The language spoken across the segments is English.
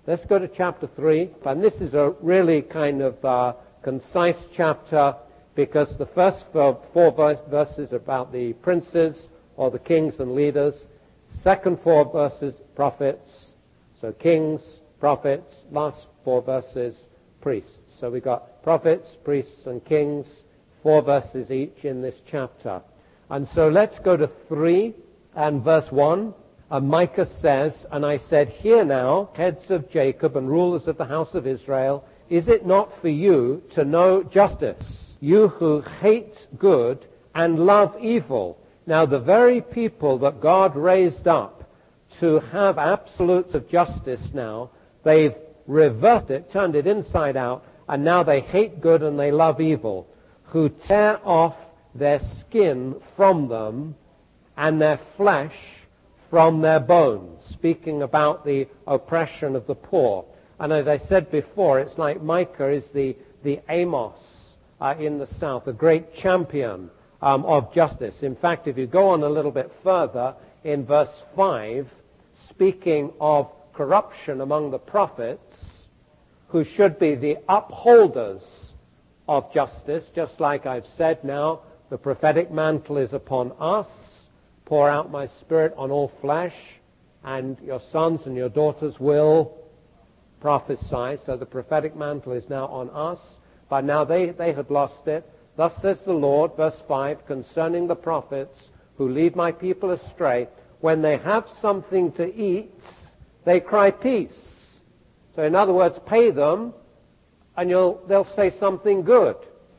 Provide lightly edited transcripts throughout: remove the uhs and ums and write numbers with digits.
Let's go to chapter 3. And this is a really kind of concise chapter because the first four verses are about the princes or the kings and leaders. Second 4 verses, prophets. So kings, prophets. Last 4 verses, priests. So we got prophets, priests, and kings, 4 verses each in this chapter. And so let's go to 3 and verse 1. Micah says, "And I said, hear now, heads of Jacob and rulers of the house of Israel, is it not for you to know justice, you who hate good and love evil?" Now the very people that God raised up to have absolutes of justice now, they've reversed it, turned it inside out, and now they hate good and they love evil, who tear off their skin from them and their flesh from their bones, speaking about the oppression of the poor. And as I said before, it's like Micah is the Amos in the south, a great champion of justice. In fact, if you go on a little bit further, in verse 5, speaking of corruption among the prophets, who should be the upholders of justice, just like I've said now, the prophetic mantle is upon us. Pour out my spirit on all flesh, and your sons and your daughters will prophesy. So the prophetic mantle is now on us, but now they had lost it. Thus says the Lord, verse 5, concerning the prophets who lead my people astray, when they have something to eat, they cry peace. So in other words, pay them, and they'll say something good,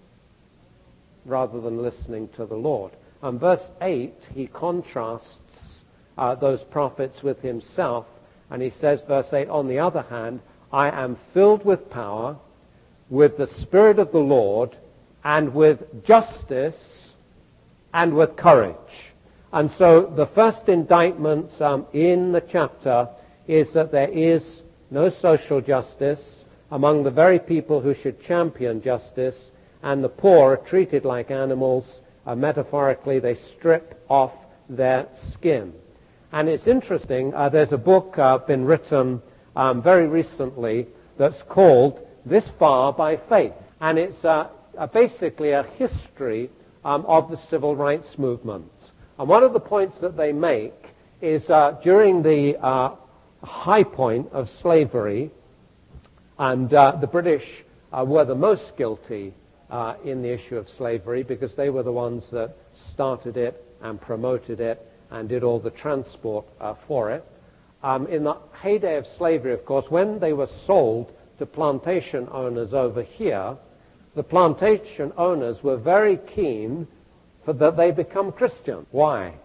rather than listening to the Lord. And verse 8, he contrasts those prophets with himself, and he says, verse 8, on the other hand, I am filled with power, with the Spirit of the Lord, and with justice, and with courage. And so the first indictment in the chapter is that there is no social justice among the very people who should champion justice, and the poor are treated like animals. Metaphorically, they strip off their skin. And it's interesting, there's a book been written very recently that's called This Far by Faith. And it's basically a history of the civil rights movement. And one of the points that they make is during the high point of slavery, and the British were the most guilty in the issue of slavery because they were the ones that started it and promoted it and did all the transport for it. In the heyday of slavery, of course, when they were sold to plantation owners over here, the plantation owners were very keen that they become Christian. Why?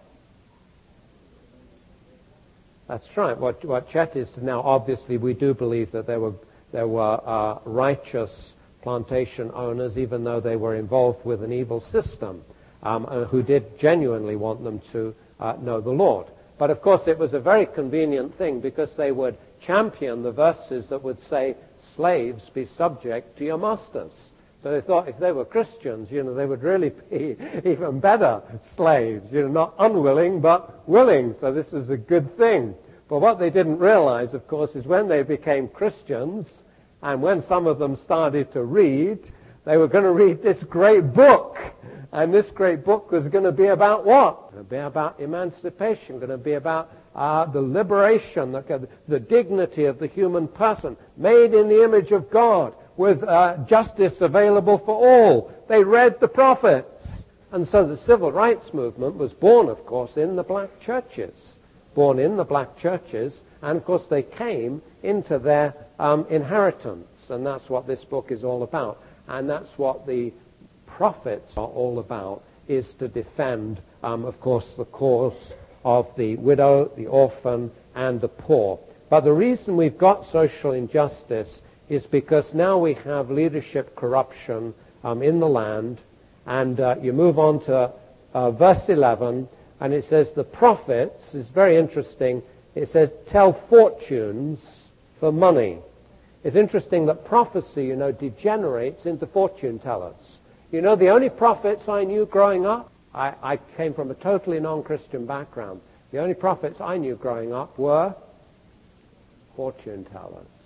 That's right. What Chet is now, obviously, we do believe that there were righteous plantation owners, even though they were involved with an evil system, who did genuinely want them to know the Lord. But of course it was a very convenient thing because they would champion the verses that would say, slaves, be subject to your masters. So they thought if they were Christians, they would really be even better slaves, not unwilling but willing. So this is a good thing. But what they didn't realize, of course, is when they became Christians, and when some of them started to read, they were going to read this great book. And this great book was going to be about what? Going to be about emancipation, going to be about the liberation, the dignity of the human person, made in the image of God, with justice available for all. They read the prophets. And so the civil rights movement was born, of course, in the black churches. Born in the black churches, and of course they came into their inheritance, and that's what this book is all about, and that's what the prophets are all about, is to defend, of course, the cause of the widow, the orphan, and the poor. But the reason we've got social injustice is because now we have leadership corruption in the land, and you move on to verse 11, and it says the prophets, it's very interesting, it says tell fortunes for money. It's interesting that prophecy, degenerates into fortune tellers. The only prophets I knew growing up, I came from a totally non-Christian background. The only prophets I knew growing up were fortune tellers.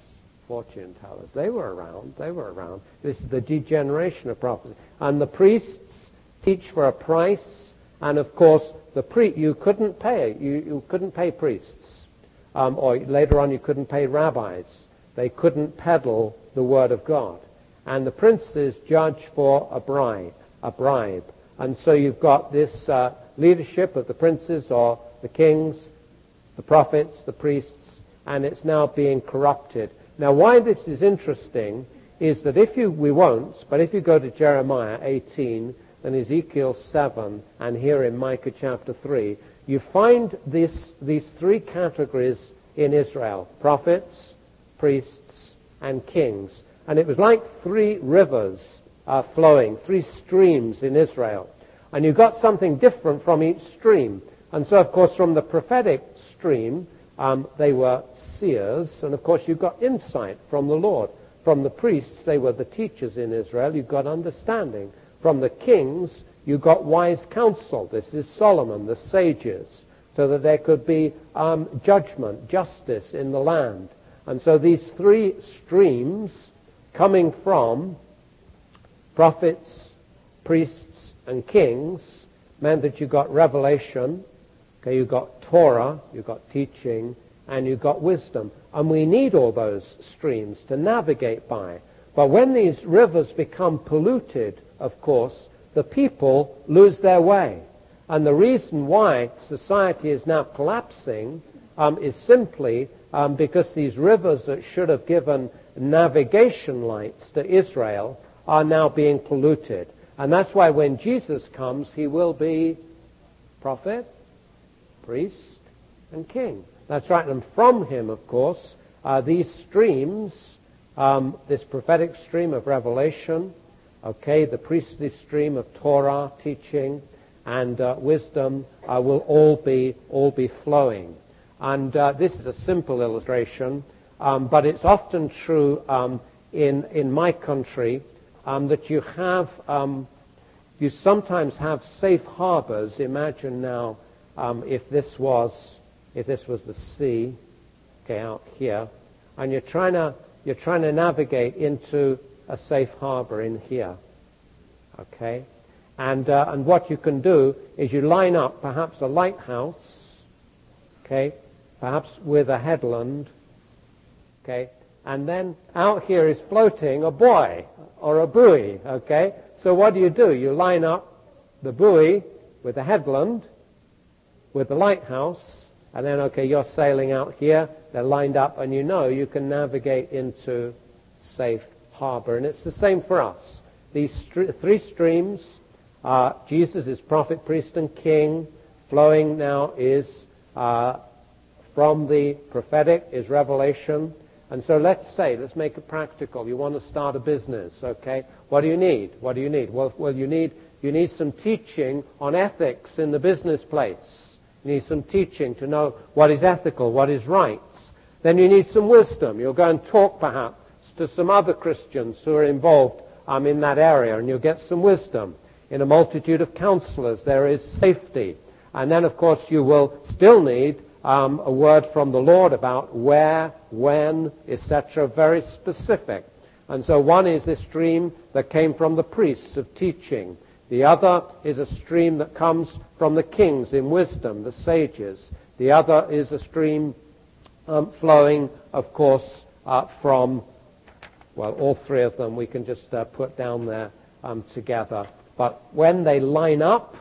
fortune tellers. They were around. They were around. This is the degeneration of prophecy. And the priests teach for a price. And of course, you couldn't pay. You couldn't pay priests. Or later on, you couldn't pay rabbis. They couldn't peddle the word of God. And the princes judge for a bribe. And so you've got this leadership of the princes or the kings, the prophets, the priests, and it's now being corrupted. Now, why this is interesting is that if you go to Jeremiah 18 and Ezekiel 7 and here in Micah chapter 3, you find these three categories in Israel: prophets, priests, and kings. And it was like three rivers flowing, three streams in Israel. And you got something different from each stream. And so, of course, from the prophetic stream, they were seers. And, of course, you got insight from the Lord. From the priests, they were the teachers in Israel. You got understanding. From the kings, you got wise counsel. This is Solomon, the sages, so that there could be judgment, justice in the land. And so these three streams coming from prophets, priests, and kings meant that you got revelation, okay, you got Torah, you got teaching, and you got wisdom. And we need all those streams to navigate by. But when these rivers become polluted, of course, the people lose their way. And the reason why society is now collapsing is simply because these rivers that should have given navigation lights to Israel are now being polluted. And that's why when Jesus comes, he will be prophet, priest, and king. That's right. And from him, of course, these streams, this prophetic stream of revelation, okay, the priestly stream of Torah, teaching, and wisdom will all be flowing. And this is a simple illustration, but it's often true in my country that you sometimes have safe harbors. Imagine now if this was the sea, okay, out here, and you're trying to navigate into a safe harbor in here, okay, and what you can do is you line up perhaps a lighthouse, okay, perhaps with a headland, okay, and then out here is floating a buoy or a buoy, okay. So what do? You line up the buoy with the headland, with the lighthouse, and then, okay, you're sailing out here, they're lined up, and you can navigate into safe harbor. And it's the same for us. These three streams, Jesus is prophet, priest, and king. Flowing now is from the prophetic, is revelation. And so let's make it practical. You want to start a business, okay? What do you need? What do you need? Well, you need some teaching on ethics in the business place. You need some teaching to know what is ethical, what is right. Then you need some wisdom. You'll go and talk perhaps to some other Christians who are involved in that area, and you'll get some wisdom. In a multitude of counselors, there is safety. And then, of course, you will still need a word from the Lord about where, when, etc., very specific. And so one is this stream that came from the priests of teaching. The other is a stream that comes from the kings in wisdom, the sages. The other is a stream flowing, of course, from, well, all three of them we can just put down there together. But when they line up,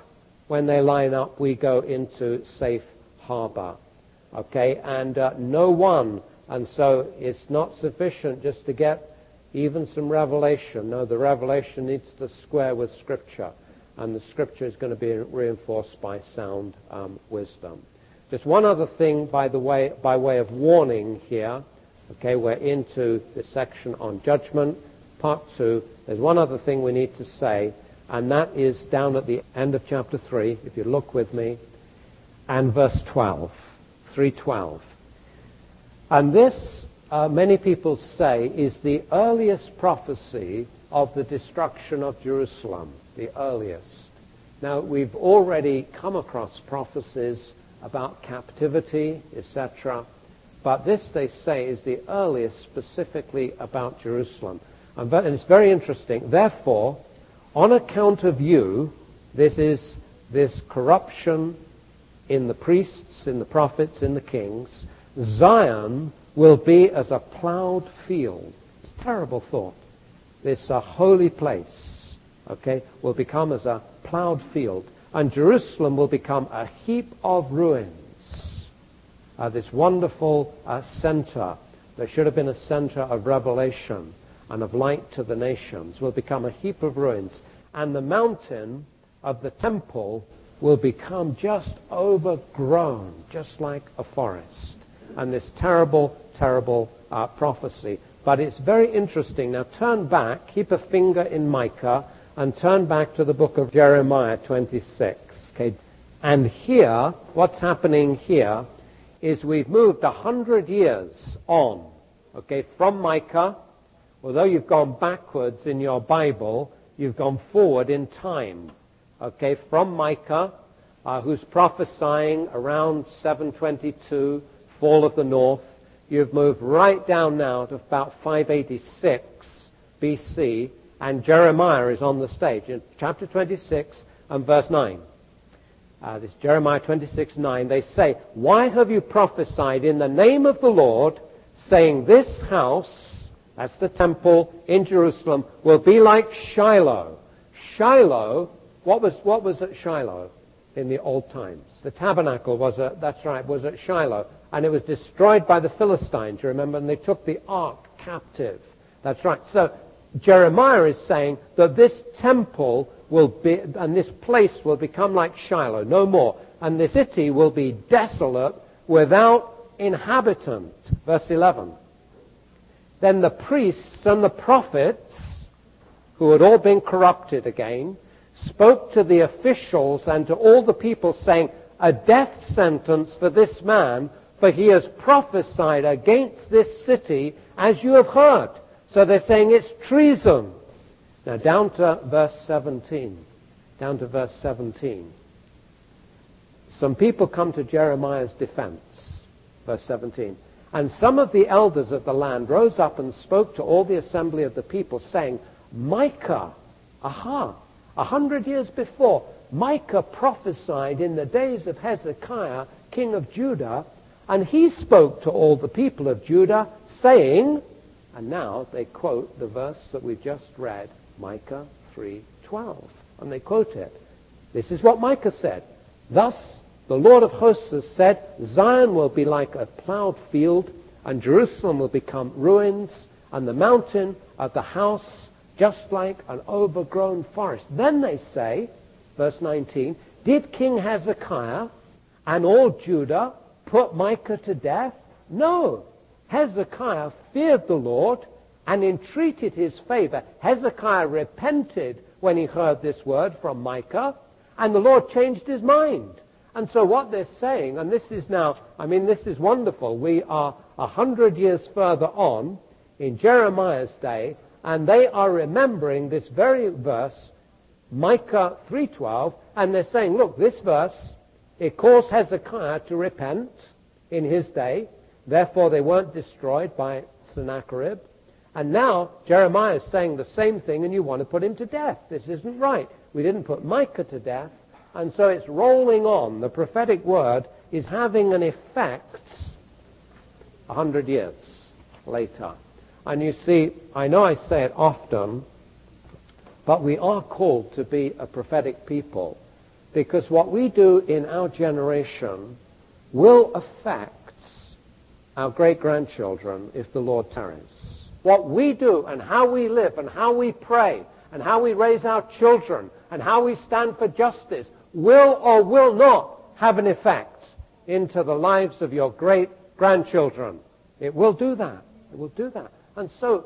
we go into safe harbor. Okay, and no one, and so it's not sufficient just to get even some revelation. No, the revelation needs to square with Scripture, and the Scripture is going to be reinforced by sound wisdom. Just one other thing, by way of warning here. Okay, we're into the section on judgment, part 2. There's one other thing we need to say, and that is down at the end of chapter 3, if you look with me, and verse 12. 3:12. And this, many people say, is the earliest prophecy of the destruction of Jerusalem, the earliest. Now, we've already come across prophecies about captivity, etc., But this, they say, is the earliest specifically about Jerusalem. And it's very interesting. Therefore, on account of you, this corruption in the priests, in the prophets, in the kings, Zion will be as a plowed field. It's a terrible thought. This holy place, okay, will become as a plowed field. And Jerusalem will become a heap of ruins. This wonderful center that should have been a center of revelation and of light to the nations will become a heap of ruins. And the mountain of the temple will become just overgrown, just like a forest. And this terrible, terrible prophecy. But it's very interesting. Now turn back, keep a finger in Micah, and turn back to the book of Jeremiah 26. Okay? And here, what's happening here is we've moved 100 years on, okay, from Micah. Although you've gone backwards in your Bible, you've gone forward in time, okay, from Micah, who's prophesying around 722, fall of the north. You've moved right down now to about 586 BC, and Jeremiah is on the stage in chapter 26 and verse 9. This Jeremiah 26:9, they say, why have you prophesied in the name of the Lord, saying this house, that's the temple in Jerusalem, will be like Shiloh? Shiloh, what was at Shiloh in the old times? The tabernacle was at Shiloh, and it was destroyed by the Philistines, you remember, and they took the ark captive. That's right. So Jeremiah is saying that this temple will be, and this place will become like Shiloh, no more. And the city will be desolate without inhabitant. Verse 11. Then the priests and the prophets, who had all been corrupted again, spoke to the officials and to all the people, saying, a death sentence for this man, for he has prophesied against this city, as you have heard. So they're saying it's treason. Now down to verse 17. Down to verse 17. Some people come to Jeremiah's defense. Verse 17. And some of the elders of the land rose up and spoke to all the assembly of the people, saying, Micah, 100 years before, Micah prophesied in the days of Hezekiah, king of Judah, and he spoke to all the people of Judah, saying, and now they quote the verse that we just read, Micah 3:12. And they quote it. This is what Micah said. Thus the Lord of hosts has said, Zion will be like a plowed field, and Jerusalem will become ruins, and the mountain of the house just like an overgrown forest. Then they say, verse 19, did King Hezekiah and all Judah put Micah to death? No. Hezekiah feared the Lord and entreated his favor. Hezekiah repented when he heard this word from Micah, and the Lord changed his mind. And so what they're saying, and this is now, this is wonderful. We are 100 years further on in Jeremiah's day, and they are remembering this very verse, Micah 3:12, and they're saying, look, this verse, it caused Hezekiah to repent in his day. Therefore, they weren't destroyed by Sennacherib. And now Jeremiah is saying the same thing, and you want to put him to death. This isn't right. We didn't put Micah to death. And so it's rolling on. The prophetic word is having an effect 100 years later. And you see, I know I say it often, but we are called to be a prophetic people, because what we do in our generation will affect our great-grandchildren if the Lord tarries. What we do and how we live and how we pray and how we raise our children and how we stand for justice will or will not have an effect into the lives of your great-grandchildren. It will do that. It will do that. And so,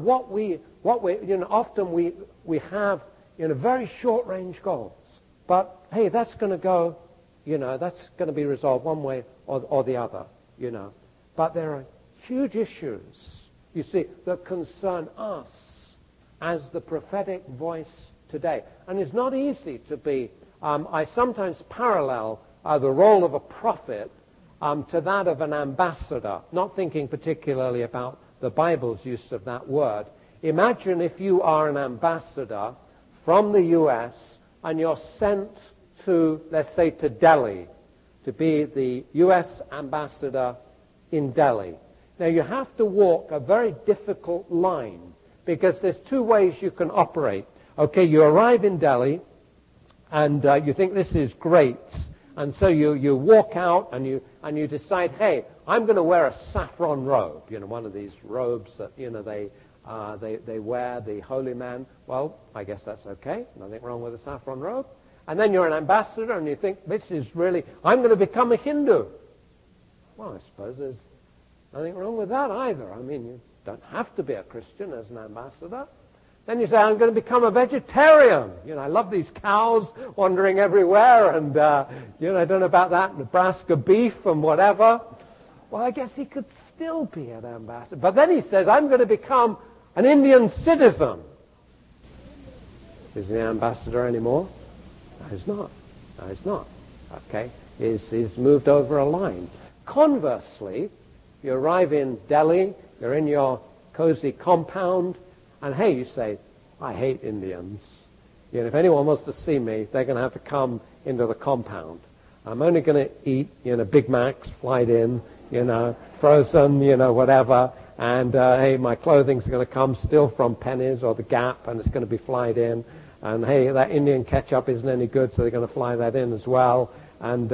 often we have, very short-range goals. But, hey, that's going to go, that's going to be resolved one way or the other, But there are huge issues, you see, that concern us as the prophetic voice today. And it's not easy to be, I sometimes parallel the role of a prophet to that of an ambassador, not thinking particularly about the Bible's use of that word. Imagine if you are an ambassador from the U.S. and you're sent to, let's say, to Delhi, to be the U.S. ambassador in Delhi. Now, you have to walk a very difficult line because there's two ways you can operate. Okay, you arrive in Delhi and you think this is great, and so you walk out and you decide, hey, I'm going to wear a saffron robe, one of these robes that they wear, the holy man. Well, I guess that's okay. Nothing wrong with a saffron robe. And then you're an ambassador and you think, this is really, I'm going to become a Hindu. Well, I suppose there's nothing wrong with that either. I mean, you don't have to be a Christian as an ambassador. Then you say, I'm going to become a vegetarian. I love these cows wandering everywhere, and, I don't know about that, Nebraska beef and whatever. Well, I guess he could still be an ambassador. But then he says, I'm going to become an Indian citizen. Is he an ambassador anymore? No, he's not. No, he's not. Okay? He's moved over a line. Conversely, you arrive in Delhi, you're in your cozy compound, and hey, you say, I hate Indians. If anyone wants to see me, they're going to have to come into the compound. I'm only going to eat, Big Macs, flight in, frozen, whatever. And, hey, my clothing's going to come still from Penny's or the Gap, and it's going to be flight in. And, hey, that Indian ketchup isn't any good, so they're going to fly that in as well. And,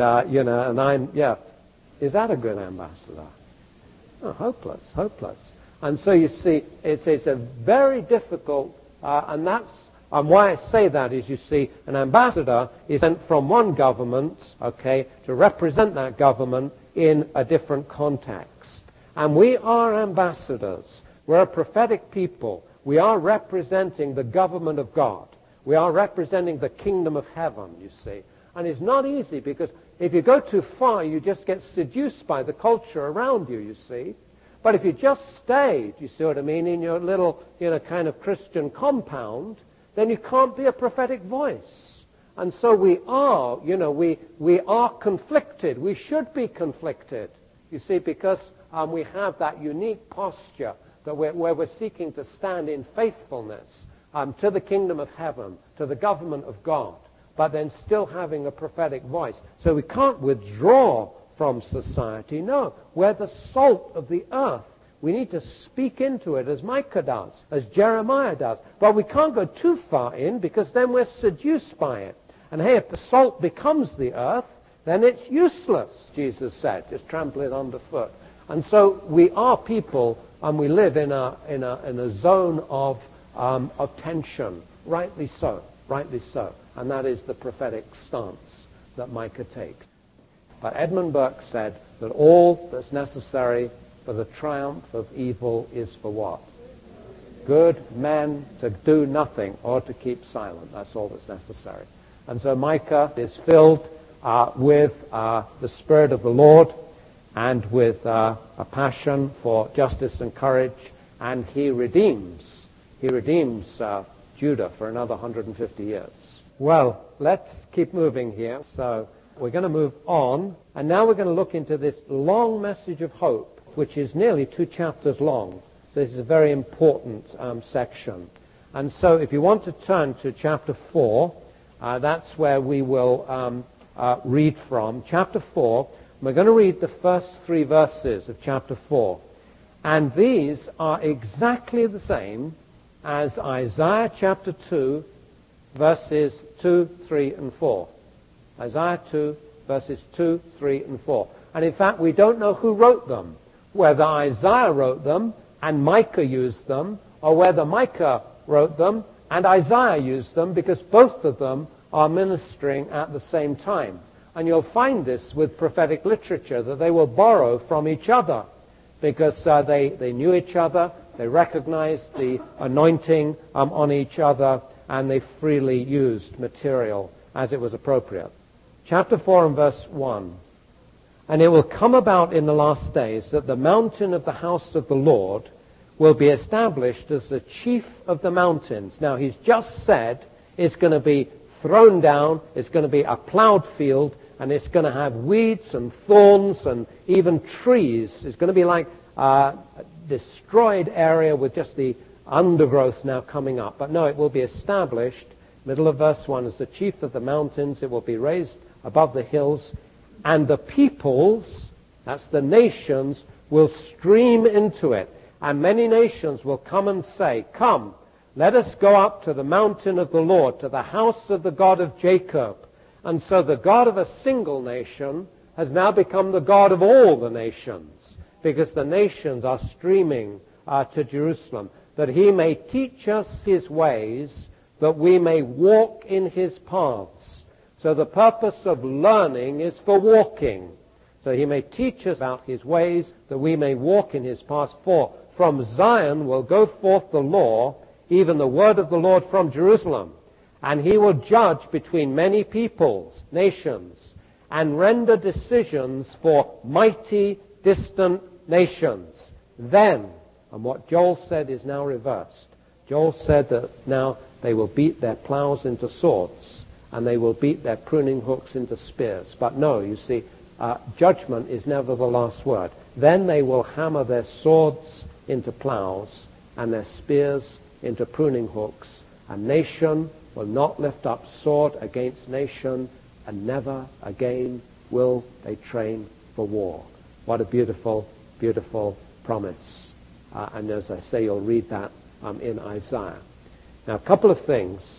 is that a good ambassador? Oh, hopeless. And so you see, it's a very difficult, and why I say that is, you see, an ambassador is sent from one government, okay, to represent that government in a different context. And we are ambassadors. We're a prophetic people. We are representing the government of God. We are representing the kingdom of heaven, you see. And it's not easy because if you go too far, you just get seduced by the culture around you, you see. But if you just stay, do you see what I mean, in your little, kind of Christian compound, then you can't be a prophetic voice. And so we are, we are conflicted. We should be conflicted, you see, because we have that unique posture that where we're seeking to stand in faithfulness to the kingdom of heaven, to the government of God, but then still having a prophetic voice. So we can't withdraw from society. No, we're the salt of the earth. We need to speak into it as Micah does, as Jeremiah does. But we can't go too far in because then we're seduced by it. And hey, if the salt becomes the earth, then it's useless, Jesus said. Just trample it underfoot. And so we are people, and we live in a zone of tension. Rightly so. And that is the prophetic stance that Micah takes. But Edmund Burke said that all that's necessary for the triumph of evil is for what? Good men to do nothing or to keep silent. That's all that's necessary. And so Micah is filled with the Spirit of the Lord and with a passion for justice and courage, and he redeems Judah for another 150 years. Well, let's keep moving here. So we're going to move on, and now we're going to look into this long message of hope, which is nearly 2 chapters long. So this is a very important section. And so if you want to turn to chapter 4, that's where we will read from. Chapter 4, we're going to read the first 3 verses of chapter 4. And these are exactly the same as Isaiah chapter 2, verses 2, 3, and 4. Isaiah 2, verses 2, 3, and 4. And in fact, we don't know who wrote them, whether Isaiah wrote them and Micah used them, or whether Micah wrote them and Isaiah used them, because both of them are ministering at the same time. And you'll find this with prophetic literature, that they will borrow from each other, because they knew each other, they recognized the anointing on each other, and they freely used material as it was appropriate. Chapter 4 and verse 1. And it will come about in the last days that the mountain of the house of the Lord will be established as the chief of the mountains. Now, he's just said it's going to be thrown down, it's going to be a plowed field, and it's going to have weeds and thorns and even trees. It's going to be like a destroyed area with just the undergrowth now coming up. But no, it will be established, middle of verse 1, as the chief of the mountains. It will be raised above the hills, and the peoples, that's the nations, will stream into it. And many nations will come and say, "Come, let us go up to the mountain of the Lord, to the house of the God of Jacob." And so the God of a single nation has now become the God of all the nations, because the nations are streaming to Jerusalem, that he may teach us his ways, that we may walk in his paths. So the purpose of learning is for walking. So he may teach us about his ways, that we may walk in his paths. For from Zion will go forth the law, even the word of the Lord from Jerusalem. And he will judge between many peoples, nations, and render decisions for mighty, distant nations. Then, and what Joel said is now reversed. Joel said that now they will beat their plows into swords, and they will beat their pruning hooks into spears. But no, you see, judgment is never the last word. Then they will hammer their swords into plows, and their spears into pruning hooks. A nation will not lift up sword against nation, and never again will they train for war. What a beautiful, beautiful promise. And as I say, you'll read that in Isaiah. Now, a couple of things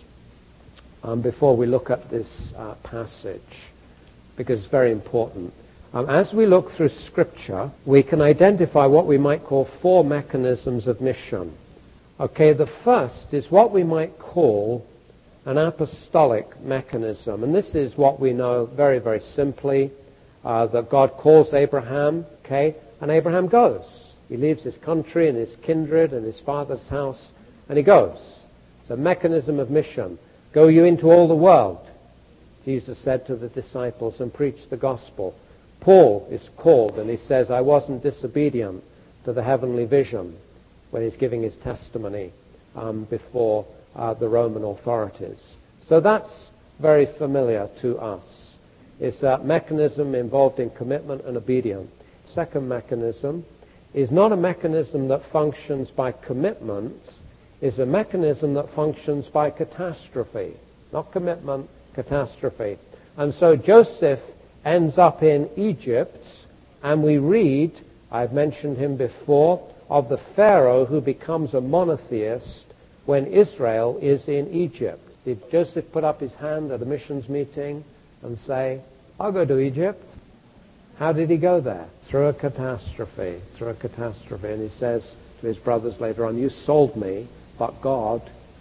before we look at this passage, because it's very important. As we look through Scripture, we can identify what we might call 4 mechanisms of mission. Okay, the first is what we might call an apostolic mechanism. And this is what we know very, very simply, that God calls Abraham, okay, and Abraham goes. He leaves his country and his kindred and his father's house, and he goes. It's a mechanism of mission. Go you into all the world, Jesus said to the disciples, and preach the gospel. Paul is called, and he says, I wasn't disobedient to the heavenly vision when he's giving his testimony before the Roman authorities. So that's very familiar to us. It's a mechanism involved in commitment and obedience. Second mechanism is not a mechanism that functions by commitment. It's a mechanism that functions by catastrophe. Not commitment, catastrophe. And so Joseph ends up in Egypt, and we read, I've mentioned him before, of the Pharaoh who becomes a monotheist when Israel is in Egypt. Did Joseph put up his hand at a missions meeting and say, I'll go to Egypt? How did he go there? Through a catastrophe. Through a catastrophe. And he says to his brothers later on, you sold me, but God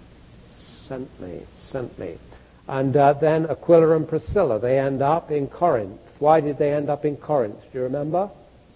sent me. And then Aquila and Priscilla, they end up in Corinth. Why did they end up in Corinth? Do you remember?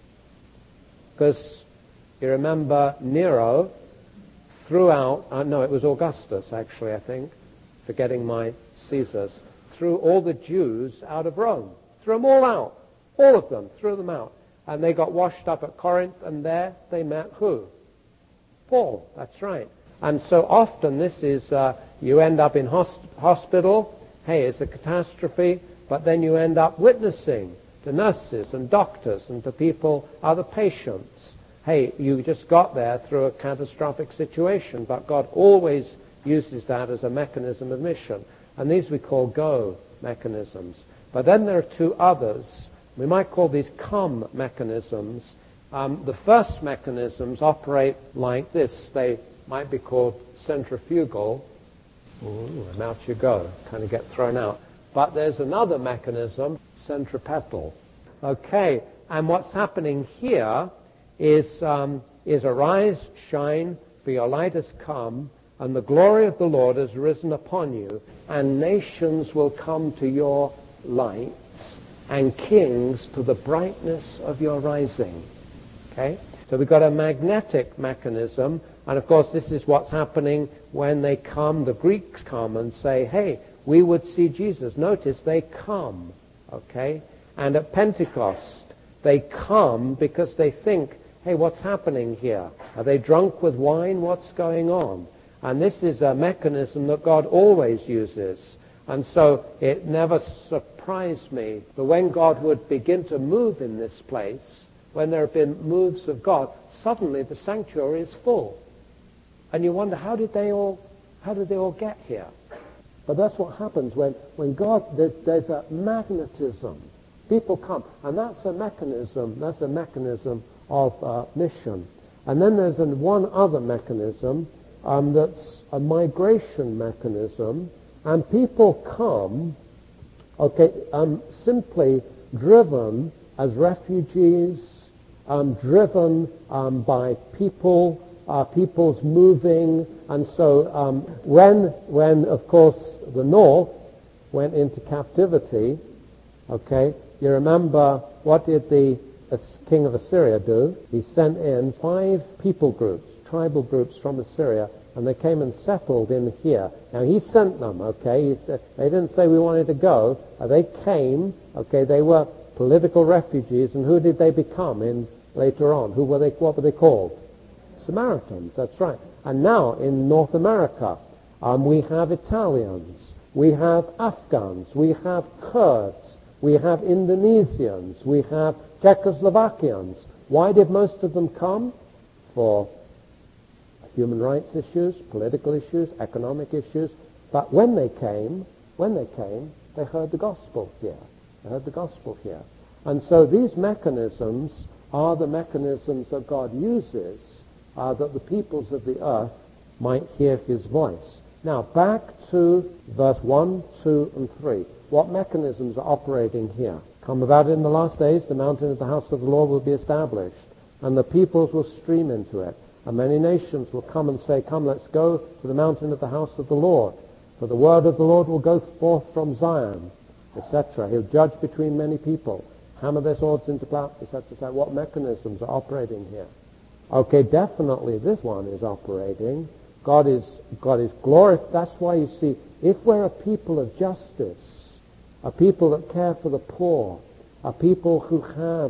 Because you remember Nero threw out, no, it was Augustus actually, I think, forgetting my Caesars, threw all the Jews out of Rome. Threw them all out. All of them, threw them out. And they got washed up at Corinth, and there they met who? Paul, that's right. And so often this is, you end up in hospital, hey, it's a catastrophe, but then you end up witnessing to nurses and doctors and to people, other patients. Hey, you just got there through a catastrophic situation, but God always uses that as a mechanism of mission. And these we call go mechanisms. But then there are 2 others. We might call these come mechanisms. The first mechanisms operate like this. They might be called centrifugal. Ooh, and out you go. Kind of get thrown out. But there's another mechanism, centripetal. Okay, and what's happening here is arise, shine, for your light has come, and the glory of the Lord has risen upon you, and nations will come to your lights, and kings to the brightness of your rising. Okay? So we've got a magnetic mechanism, and of course this is what's happening when they come, the Greeks come and say, hey, we would see Jesus. Notice they come, okay? And at Pentecost, they come because they think, hey, what's happening here? Are they drunk with wine? What's going on? And this is a mechanism that God always uses. And so it never surprises surprise me that when God would begin to move in this place, when there have been moves of God, suddenly the sanctuary is full. And you wonder, how did they all get here? But that's what happens when God, there's a magnetism. People come, and that's a mechanism of mission. And then there's one other mechanism that's a migration mechanism, and people come, simply driven as refugees, driven by people's moving, and so when of course the north went into captivity, you remember what did the king of Assyria do? He sent in 5 people groups, tribal groups from Assyria, and they came and settled in here. Now he sent them, he said, they didn't say we wanted to go. They came, they were political refugees, and who did they become in later on? What were they called? Samaritans, that's right. And now in North America, we have Italians, we have Afghans, we have Kurds, we have Indonesians, we have Czechoslovakians. Why did most of them come? For human rights issues, political issues, economic issues. But when they came, they heard the gospel here. They heard the gospel here. And so these mechanisms are the mechanisms that God uses that the peoples of the earth might hear his voice. Now, back to verse 1, 2, and 3. What mechanisms are operating here? Come about in the last days, the mountain of the house of the Lord will be established, and the peoples will stream into it. And many nations will come and say, come, let's go to the mountain of the house of the Lord. For the word of the Lord will go forth from Zion, etc. He'll judge between many people, hammer their swords into plough, etc. What mechanisms are operating here? Definitely this one is operating. God is glorified. That's why you see, if we're a people of justice, a people that care for the poor, a people who have,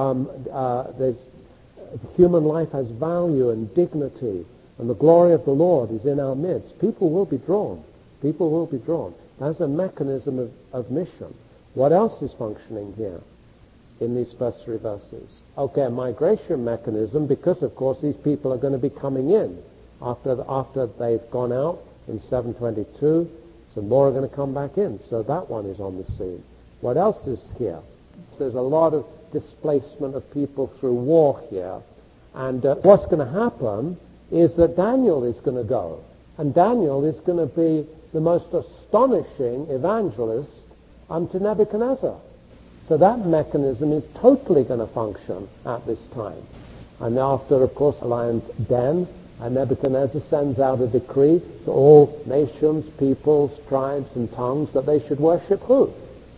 human life has value and dignity, and the glory of the Lord is in our midst, people will be drawn. People will be drawn. That's a mechanism of mission. What else is functioning here in these first 3 verses? A migration mechanism, because of course these people are going to be coming in after they've gone out in 722. Some more are going to come back in. So that one is on the scene. What else is here? There's a lot of displacement of people through war here. And what's going to happen is that Daniel is going to go. And Daniel is going to be the most astonishing evangelist to Nebuchadnezzar. So that mechanism is totally going to function at this time. And after, of course, the lion's den, and Nebuchadnezzar sends out a decree to all nations, peoples, tribes, and tongues that they should worship who?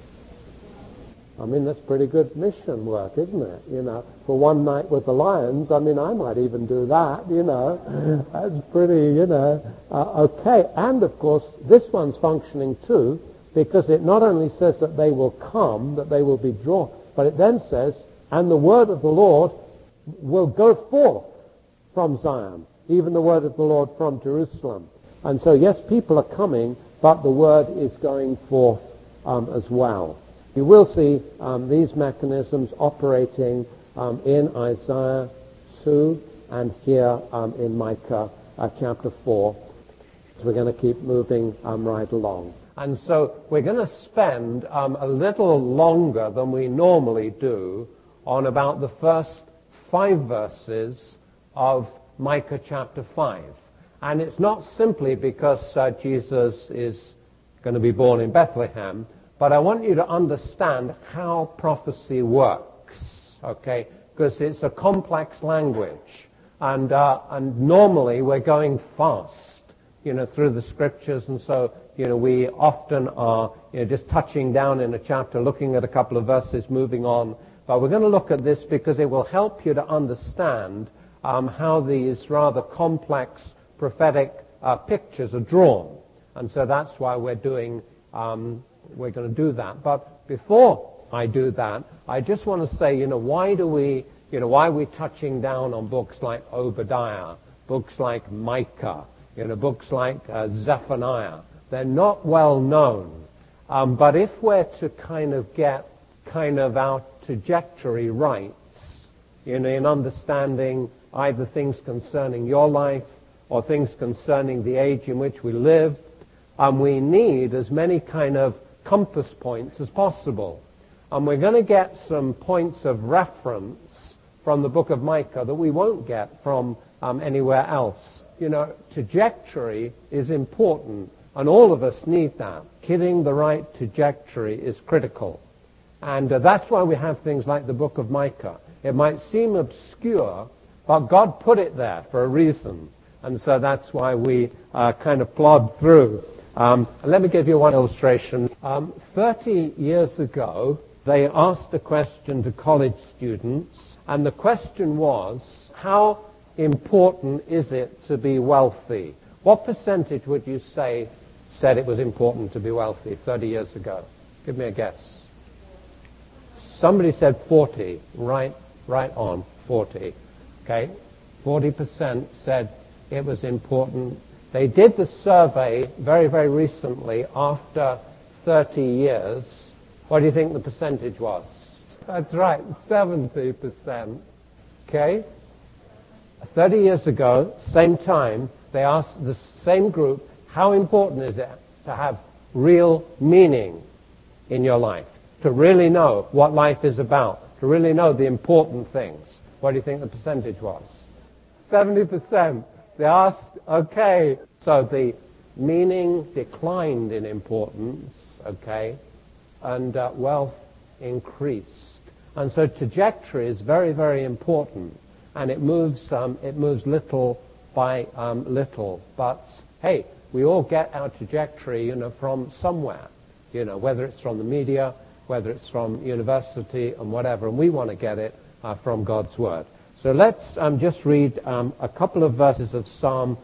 I mean, that's pretty good mission work, isn't it? For one night with the lions, I might even do that, That's pretty, okay. And, of course, this one's functioning too, because it not only says that they will come, that they will be drawn, but it then says, and the word of the Lord will go forth from Zion, even the word of the Lord from Jerusalem. And so, yes, people are coming, but the word is going forth as well. You will see these mechanisms operating in Isaiah 2 and here in Micah chapter 4. So we're going to keep moving right along. And so we're going to spend a little longer than we normally do on about the first 5 verses of Micah chapter 5. And it's not simply because Jesus is going to be born in Bethlehem, but I want you to understand how prophecy works, because it's a complex language. And normally we're going fast, through the scriptures, and so, we often are, just touching down in a chapter, looking at a couple of verses, moving on. But we're going to look at this because it will help you to understand how these rather complex prophetic pictures are drawn. And so that's why we're going to do that. But before I do that, I just want to say, why are we touching down on books like Obadiah, books like Micah, books like Zephaniah? They're not well known. But if we're to kind of get our trajectory right, in understanding either things concerning your life or things concerning the age in which we live, we need as many kind of compass points as possible. And we're going to get some points of reference from the book of Micah that we won't get from anywhere else. Trajectory is important, and all of us need that. Hitting the right trajectory is critical. And that's why we have things like the book of Micah. It might seem obscure, but God put it there for a reason. And so that's why we kind of plod through. Let me give you one illustration. 30 years ago, they asked a question to college students, and the question was, how important is it to be wealthy? What percentage would you say said it was important to be wealthy 30 years ago? Give me a guess. Somebody said 40, right on, 40. Okay, 40% said it was important. They did the survey very, very recently after 30 years. What do you think the percentage was? That's right, 70%. Okay? 30 years ago, same time, they asked the same group, how important is it to have real meaning in your life? To really know what life is about? To really know the important things? What do you think the percentage was? 70%. They asked, okay, so the meaning declined in importance, okay, and wealth increased. And so trajectory is very, very important, and it moves little by little. But hey, we all get our trajectory, from somewhere, whether it's from the media, whether it's from university and whatever, and we want to get it from God's Word. So let's just read a couple of verses of Psalm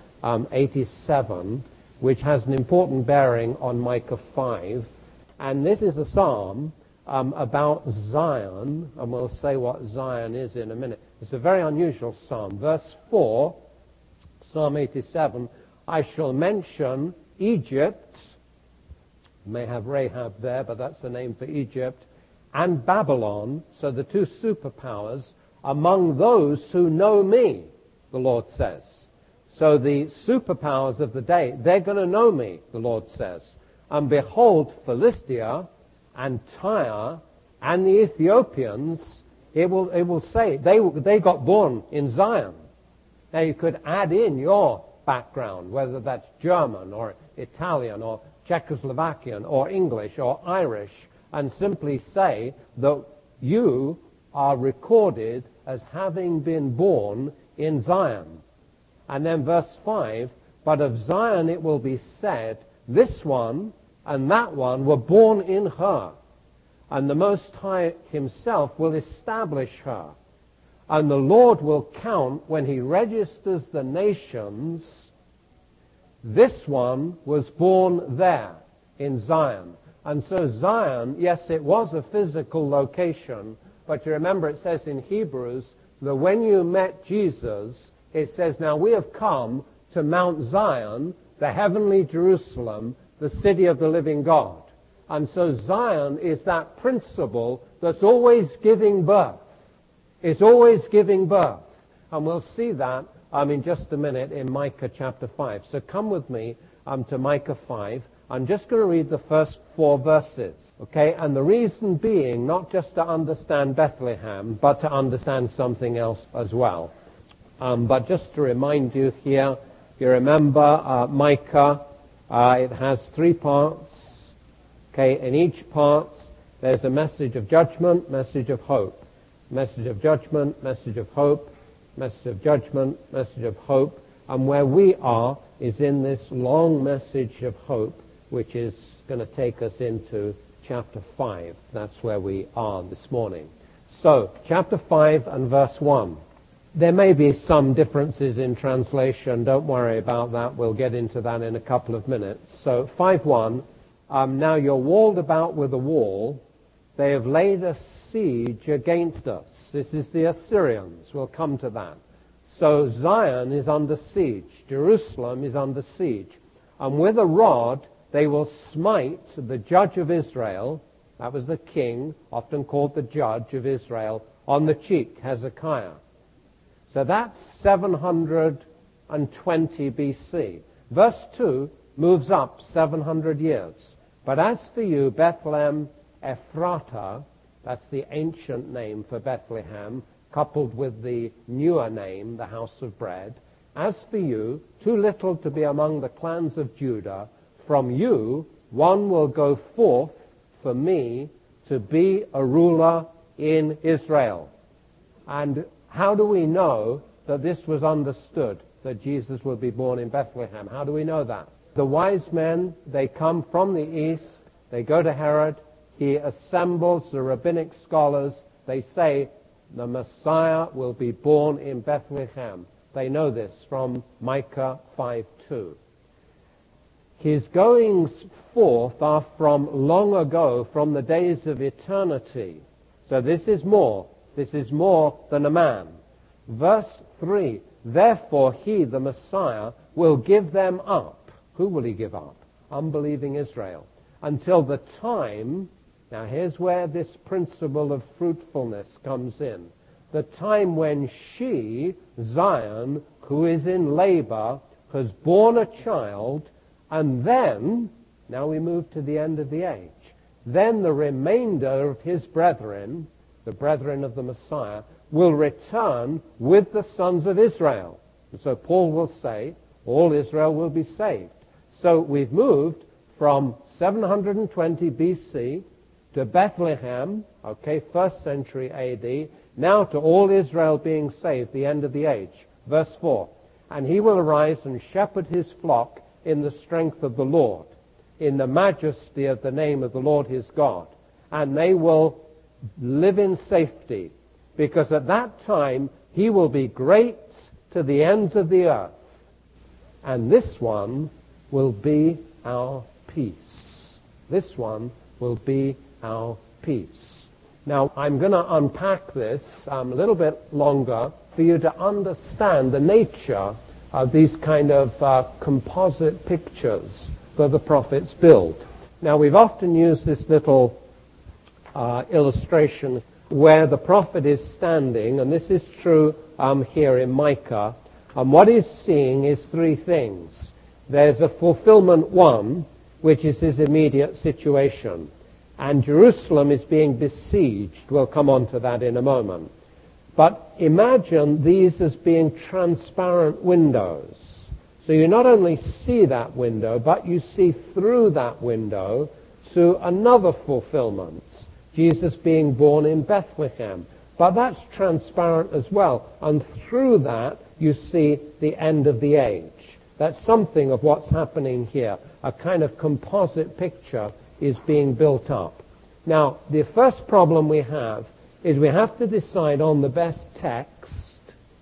87, which has an important bearing on Micah 5. And this is a psalm about Zion, and we'll say what Zion is in a minute. It's a very unusual psalm. Verse 4, Psalm 87, I shall mention Egypt, may have Rahab there, but that's the name for Egypt, and Babylon, so the two superpowers, among those who know me, the Lord says. So the superpowers of the day, they're going to know me, the Lord says. And behold, Philistia and Tyre and the Ethiopians, it will say, they got born in Zion. Now you could add in your background, whether that's German or Italian or Czechoslovakian or English or Irish, and simply say that you are recorded as having been born in Zion. And then verse 5, but of Zion it will be said, this one and that one were born in her, and the Most High himself will establish her. And the Lord will count when he registers the nations, this one was born there in Zion. And so Zion, yes, it was a physical location, but you remember it says in Hebrews that when you met Jesus, it says, now we have come to Mount Zion, the heavenly Jerusalem, the city of the living God. And so Zion is that principle that's always giving birth. It's always giving birth. And we'll see that in just a minute in Micah chapter 5. So come with me to Micah 5. I'm just going to read the first 4 verses. Okay, and the reason being not just to understand Bethlehem, but to understand something else as well. But just to remind you here, you remember Micah, it has 3 parts. Okay, in each part there's a message of judgment, message of hope. Message of judgment, message of hope, message of judgment, message of hope. And where we are is in this long message of hope, which is going to take us into chapter 5. That's where we are this morning. So, chapter 5 and verse 1. There may be some differences in translation. Don't worry about that. We'll get into that in a couple of minutes. So, 5:1. Now you're walled about with a wall. They have laid a siege against us. This is the Assyrians. We'll come to that. So, Zion is under siege. Jerusalem is under siege. And with a rod they will smite the judge of Israel, that was the king, often called the judge of Israel, on the cheek, Hezekiah. So that's 720 BC. Verse 2 moves up 700 years. But as for you, Bethlehem Ephratah, that's the ancient name for Bethlehem, coupled with the newer name, the house of bread. As for you, too little to be among the clans of Judah, from you one will go forth for me to be a ruler in Israel. And how do we know that this was understood, that Jesus would be born in Bethlehem? How do we know that? The wise men, they come from the east, they go to Herod, he assembles the rabbinic scholars, they say the Messiah will be born in Bethlehem. They know this from Micah 5:2. His goings forth are from long ago, from the days of eternity. So this is more than a man. Verse 3, therefore he, the Messiah, will give them up. Who will he give up? Unbelieving Israel. Until the time, now here's where this principle of fruitfulness comes in, the time when she, Zion, who is in labor, has borne a child, and then, now we move to the end of the age, then the remainder of his brethren, the brethren of the Messiah, will return with the sons of Israel. And so Paul will say, all Israel will be saved. So we've moved from 720 BC to Bethlehem, okay, 1st century AD, now to all Israel being saved, the end of the age. Verse 4, and he will arise and shepherd his flock in the strength of the Lord, in the majesty of the name of the Lord his God. And they will live in safety, because at that time he will be great to the ends of the earth. And this one will be our peace. This one will be our peace. Now, I'm going to unpack this a little bit longer for you to understand the nature of these kind of composite pictures that the prophets build. Now, we've often used this little illustration where the prophet is standing, and this is true here in Micah, and what he's seeing is three things. There's a fulfillment one, which is his immediate situation. And Jerusalem is being besieged. We'll come on to that in a moment. But imagine these as being transparent windows. So you not only see that window, but you see through that window to another fulfillment, Jesus being born in Bethlehem. But that's transparent as well. And through that, you see the end of the age. That's something of what's happening here. A kind of composite picture is being built up. Now, the first problem we have is we have to decide on the best text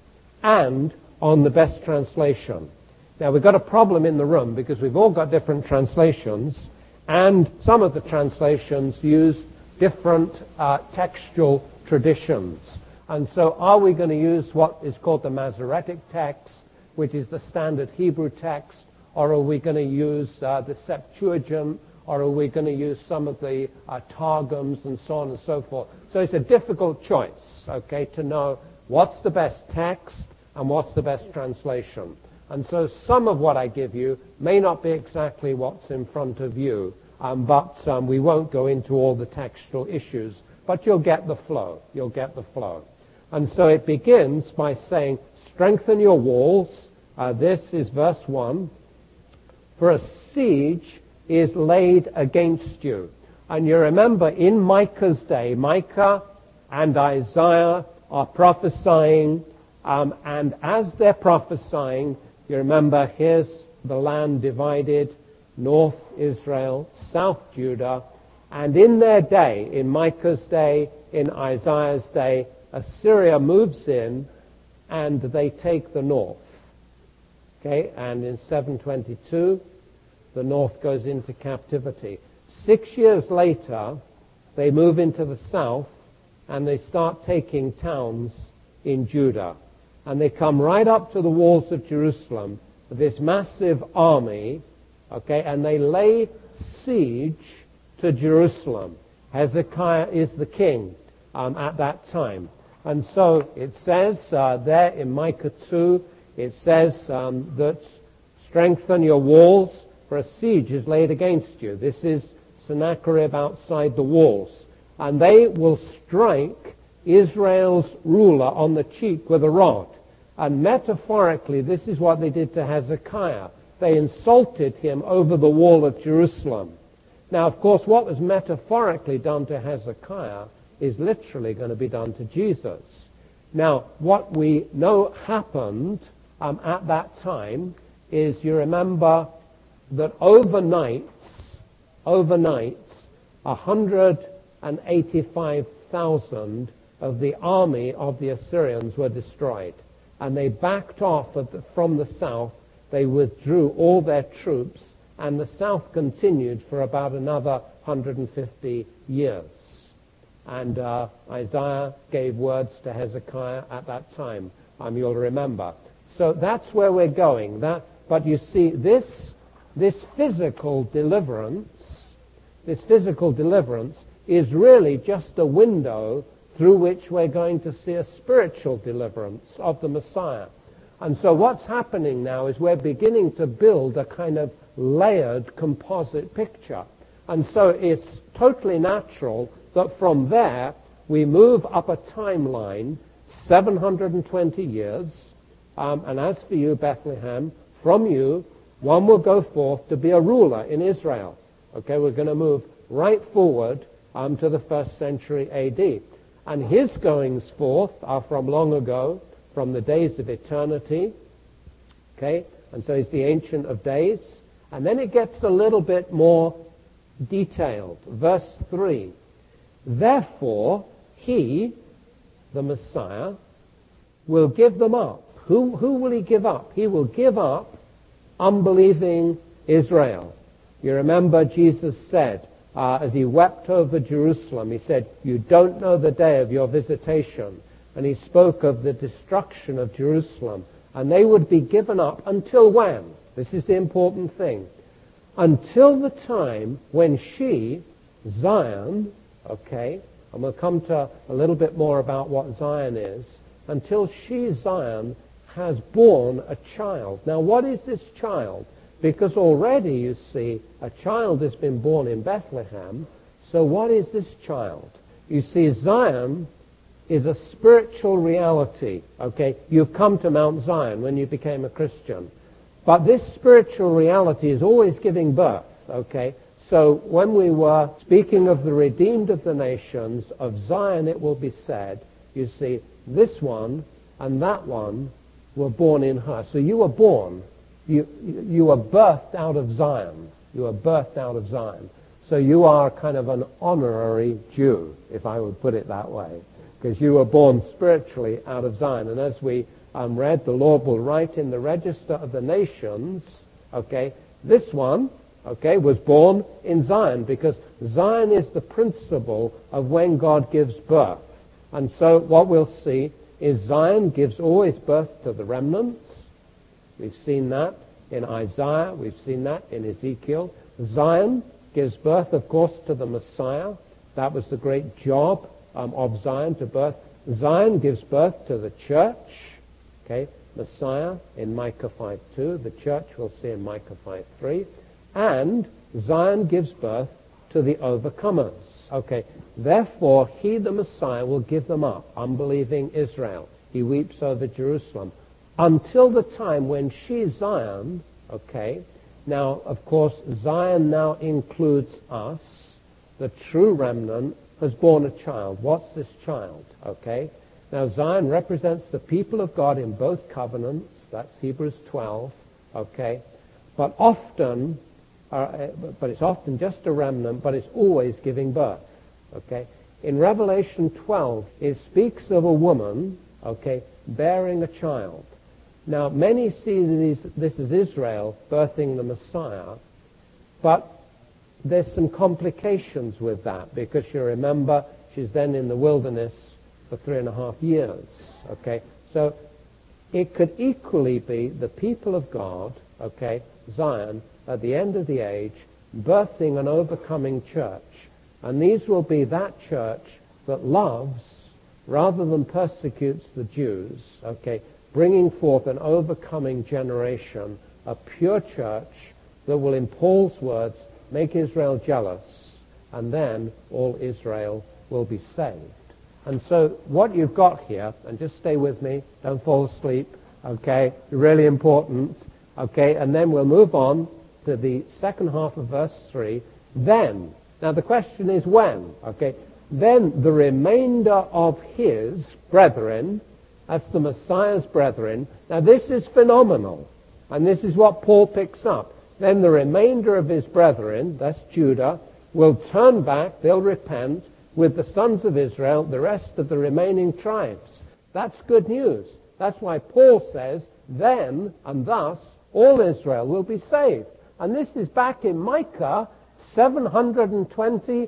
and on the best translation. Now, we've got a problem in the room because we've all got different translations, and some of the translations use different textual traditions. And so are we going to use what is called the Masoretic text, which is the standard Hebrew text, or are we going to use the Septuagint, or are we going to use some of the Targums and so on and so forth? So it's a difficult choice, okay, to know what's the best text and what's the best translation. And so some of what I give you may not be exactly what's in front of you, but we won't go into all the textual issues, but you'll get the flow. You'll get the flow. And so it begins by saying, strengthen your walls. This is verse 1. For a siege is laid against you. And you remember in Micah's day, Micah and Isaiah are prophesying, and as they're prophesying, you remember here's the land divided, North Israel, South Judah, and in their day, in Micah's day, in Isaiah's day, Assyria moves in and they take the north. Okay, and in 722, the north goes into captivity. 6 years later, they move into the south and they start taking towns in Judah. And they come right up to the walls of Jerusalem, this massive army, Okay, and they lay siege to Jerusalem. Hezekiah is the king at that time. And so it says there in Micah 2, it says that strengthen your walls, for a siege is laid against you. This is Sennacherib outside the walls. And they will strike Israel's ruler on the cheek with a rod. And metaphorically, this is what they did to Hezekiah. They insulted him over the wall of Jerusalem. Now, of course, what was metaphorically done to Hezekiah is literally going to be done to Jesus. Now, what we know happened at that time is, you remember that overnight, 185,000 of the army of the Assyrians were destroyed. And they backed off from the south. They withdrew all their troops, and the south continued for about another 150 years. And Isaiah gave words to Hezekiah at that time, you'll remember. So that's where we're going. But you see, this physical deliverance is really just a window through which we're going to see a spiritual deliverance of the Messiah. And so what's happening now is we're beginning to build a kind of layered composite picture. And so it's totally natural that from there we move up a timeline 720 years. And as for you, Bethlehem, from you, one will go forth to be a ruler in Israel. Okay, we're going to move right forward to the 1st century A.D. And his goings forth are from long ago, from the days of eternity. Okay, and so he's the Ancient of Days. And then it gets a little bit more detailed. Verse 3. Therefore, he, the Messiah, will give them up. Who will he give up? He will give up unbelieving Israel. You remember Jesus said, as he wept over Jerusalem, he said, you don't know the day of your visitation. And he spoke of the destruction of Jerusalem. And they would be given up until when? This is the important thing. Until the time when she, Zion, okay, and we'll come to a little bit more about what Zion is, until she, Zion, has borne a child. Now, what is this child? Because already, you see, a child has been born in Bethlehem. So what is this child? You see, Zion is a spiritual reality. Okay, you've come to Mount Zion when you became a Christian. But this spiritual reality is always giving birth. Okay, so when we were speaking of the redeemed of the nations, of Zion it will be said, you see, this one and that one were born in her. So you were born. You were birthed out of Zion. You were birthed out of Zion. So you are kind of an honorary Jew, if I would put it that way, because you were born spiritually out of Zion. And as we read, the Lord will write in the register of the nations, okay, this one, okay, was born in Zion, because Zion is the principle of when God gives birth. And so what we'll see is Zion gives always birth to the remnants. We've seen that in Isaiah. We've seen that in Ezekiel. Zion gives birth, of course, to the Messiah. That was the great job of Zion, to birth. Zion gives birth to the church. Okay, Messiah in Micah 5:2. The church we'll see in Micah 5:3. And Zion gives birth to the overcomers. Okay, therefore he, the Messiah, will give them up, unbelieving Israel. He weeps over Jerusalem until the time when she, Zion, okay, now, of course, Zion now includes us. The true remnant has born a child. What's this child? Okay, now Zion represents the people of God in both covenants. That's Hebrews 12. Okay, but it's often just a remnant, but it's always giving birth. Okay, in Revelation 12, it speaks of a woman, okay, bearing a child. Now, many see this as Israel birthing the Messiah, but there's some complications with that, because you remember she's then in the wilderness for 3.5 years. Okay, so it could equally be the people of God, okay, Zion, at the end of the age, birthing an overcoming church. And these will be that church that loves rather than persecutes the Jews, okay, bringing forth an overcoming generation, a pure church that will, in Paul's words, make Israel jealous, and then all Israel will be saved. And so what you've got here, and just stay with me, don't fall asleep, okay, really important, okay, and then we'll move on to the second half of verse 3, then. Now the question is when, okay, then the remainder of his brethren, that's the Messiah's brethren. Now this is phenomenal, and this is what Paul picks up. Then the remainder of his brethren, that's Judah, will turn back, they'll repent, with the sons of Israel, the rest of the remaining tribes. That's good news. That's why Paul says, then and thus all Israel will be saved. And this is back in Micah 720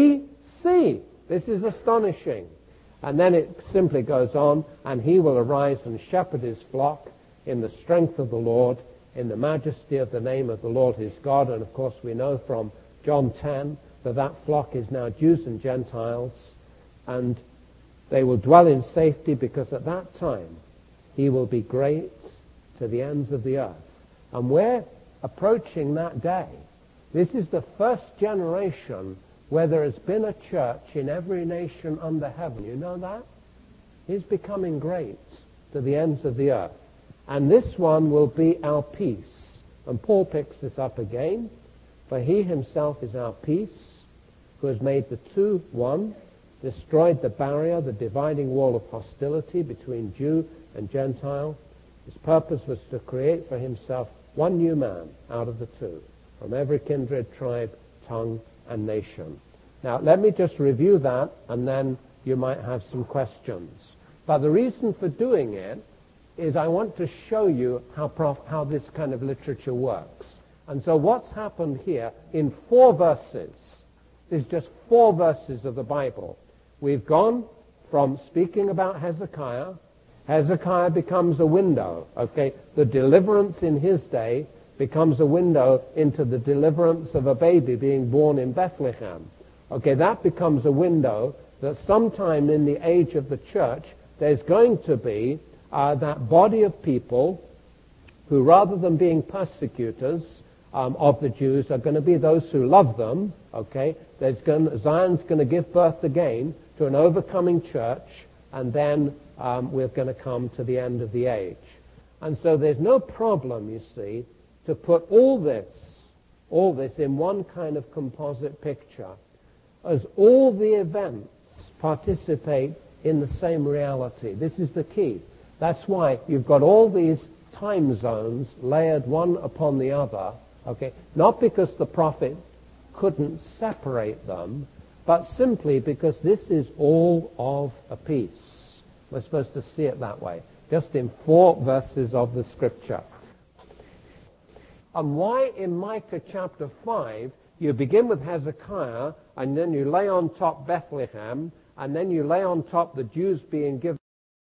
BC. This is astonishing. And then it simply goes on, and he will arise and shepherd his flock in the strength of the Lord, in the majesty of the name of the Lord his God. And of course we know from John 10 that that flock is now Jews and Gentiles, and they will dwell in safety because at that time he will be great to the ends of the earth. And we're approaching that day. This is the first generation where there has been a church in every nation under heaven. You know that? He's becoming great to the ends of the earth. And this one will be our peace. And Paul picks this up again. For he himself is our peace, who has made the two one, destroyed the barrier, the dividing wall of hostility between Jew and Gentile. His purpose was to create for himself one new man out of the two, from every kindred, tribe, tongue, and nation. Now, let me just review that, and then you might have some questions. But the reason for doing it is I want to show you how this kind of literature works. And so what's happened here in 4 verses, there's just 4 verses of the Bible. We've gone from speaking about Hezekiah. Hezekiah becomes a window, okay? The deliverance in his day becomes a window into the deliverance of a baby being born in Bethlehem. Okay, that becomes a window that sometime in the age of the church, there's going to be that body of people who, rather than being persecutors of the Jews, are going to be those who love them, okay? Zion's going to give birth again to an overcoming church, and then we're going to come to the end of the age. And so there's no problem, you see, to put all this in one kind of composite picture, as all the events participate in the same reality. This is the key. That's why you've got all these time zones layered one upon the other, okay? Not because the prophet couldn't separate them, but simply because this is all of a piece. We're supposed to see it that way, just in 4 verses of the Scripture. And why in Micah chapter 5 you begin with Hezekiah, and then you lay on top Bethlehem, and then you lay on top the Jews being given,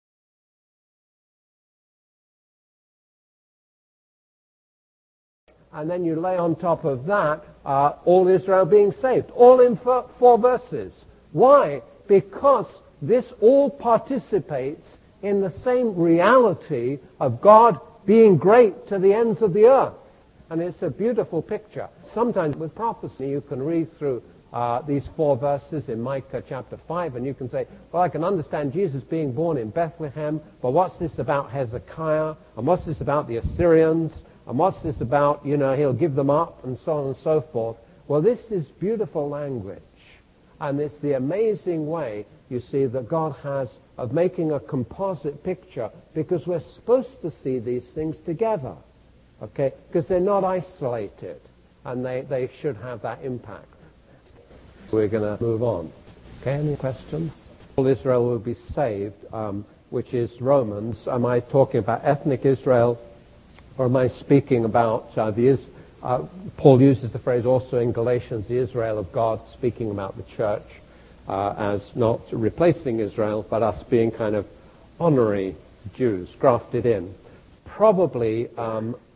and then you lay on top of that all Israel being saved, all in 4 verses. Why? Because this all participates in the same reality of God being great to the ends of the earth. And it's a beautiful picture. Sometimes with prophecy you can read through these 4 verses in Micah chapter 5, and you can say, well, I can understand Jesus being born in Bethlehem, but what's this about Hezekiah? And what's this about the Assyrians? And what's this about, he'll give them up, and so on and so forth. Well, this is beautiful language. And it's the amazing way, you see, that God has of making a composite picture, because we're supposed to see these things together, okay? Because they're not isolated, and they should have that impact. We're going to move on. Okay, any questions? All Israel will be saved, which is Romans. Am I talking about ethnic Israel, or am I speaking about Paul uses the phrase also in Galatians, the Israel of God, speaking about the church as not replacing Israel, but us being kind of honorary Jews, grafted in. Probably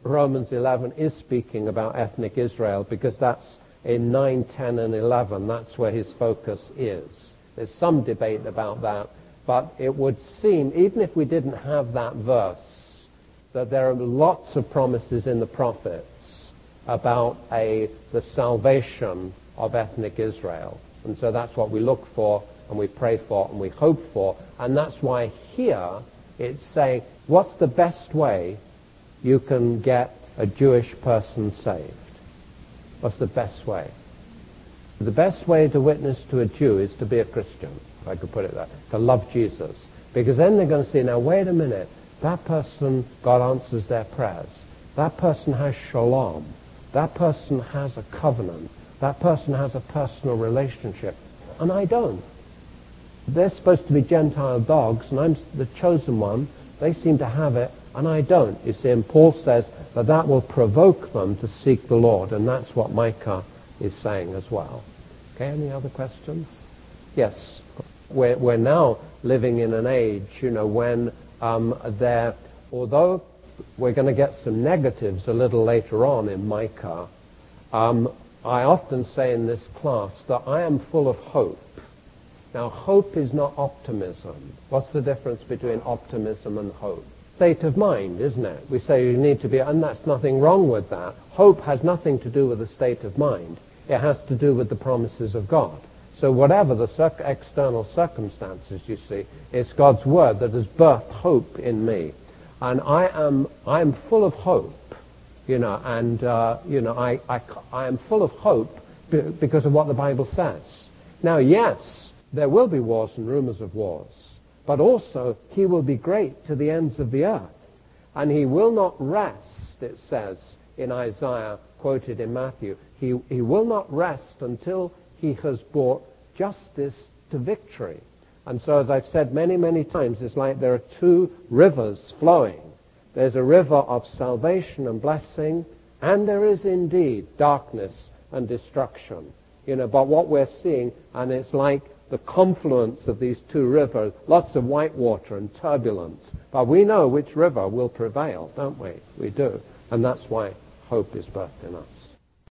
Romans 11 is speaking about ethnic Israel, because that's in 9, 10, and 11. That's where his focus is. There's some debate about that, but it would seem, even if we didn't have that verse, that there are lots of promises in the prophets about the salvation of ethnic Israel. And so that's what we look for, and we pray for, and we hope for. And that's why here it's saying, what's the best way you can get a Jewish person saved? What's the best way? The best way to witness to a Jew is to be a Christian, if I could put it that, to love Jesus. Because then they're going to say, now wait a minute, that person, God answers their prayers. That person has shalom. That person has a covenant. That person has a personal relationship. And I don't. They're supposed to be Gentile dogs, and I'm the chosen one. They seem to have it, and I don't. You see, and Paul says that will provoke them to seek the Lord, and that's what Micah is saying as well. Okay, any other questions? Yes. We're now living in an age, when although we're going to get some negatives a little later on in Micah, I often say in this class that I am full of hope. Now, hope is not optimism. What's the difference between optimism and hope? State of mind, isn't it? We say you need to be, and that's nothing wrong with that. Hope has nothing to do with the state of mind. It has to do with the promises of God. So whatever the external circumstances, you see, it's God's word that has birthed hope in me. And I am full of hope, I am full of hope because of what the Bible says. Now, yes, there will be wars and rumors of wars, but also he will be great to the ends of the earth. And he will not rest, it says in Isaiah, quoted in Matthew. He will not rest until he has brought justice to victory. And so, as I've said many, many times, it's like there are two rivers flowing. There's a river of salvation and blessing, and there is indeed darkness and destruction. But what we're seeing, and it's like the confluence of these two rivers, lots of white water and turbulence. But we know which river will prevail, don't we? We do. And that's why hope is birthed in us.